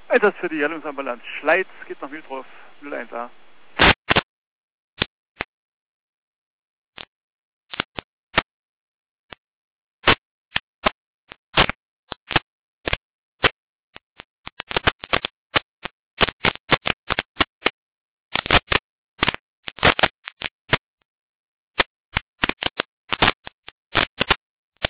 Einsatz für die Rettungsambulanz Schleiz geht nach Mühldorf 01A.